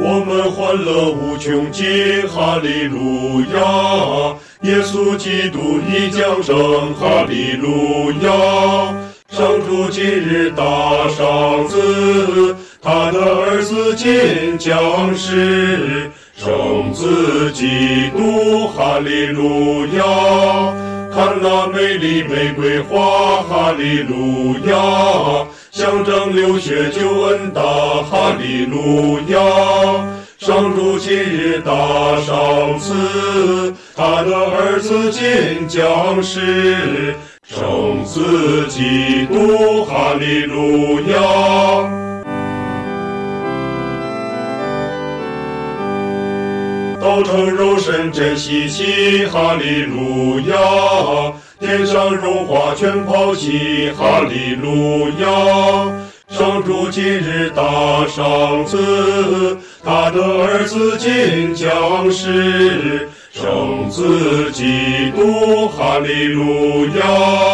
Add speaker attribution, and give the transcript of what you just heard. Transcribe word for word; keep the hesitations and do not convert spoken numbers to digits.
Speaker 1: 我们欢乐无穷尽，哈利路亚！耶稣基督已降生，哈利路亚！上主今日大赏赐，他的儿子今降世，圣子基督，哈利路亚！看那美丽玫瑰花，哈利路亚！象征流血救恩大，哈利路亚！上主今日大赏赐，他的儿子今降世，圣子基督，哈利路亚！道成肉身真稀奇，哈利路亚！天上荣华全抛弃，哈利路亚！上主今日大赏赐，他的儿子今降世，圣子基督，哈利路亚！